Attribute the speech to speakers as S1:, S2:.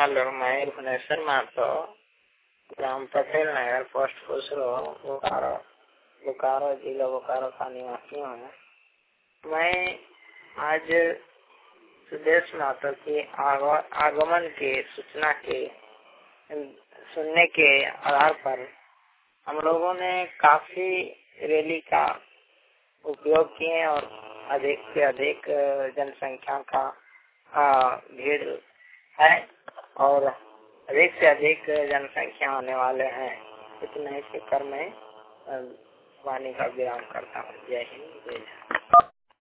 S1: Hello, मैं भुवनेश्वर महतो, ग्राम Patel Nagar, post Khusro, Bokaro जिला बोकारो का निवासी हूँ। मैं आज सुदेश महतो के आगमन के सूचना के सुनने के आधार पर हम लोगों ने काफी रैली का उपयोग किए और अधिक से अधिक जनसंख्या का भीड़ है और अधिक से अधिक जनसंख्या होने वाले हैं। इतने ही कर मैं वाणी का विराम करता हूँ। जय हिंद, जय भारत।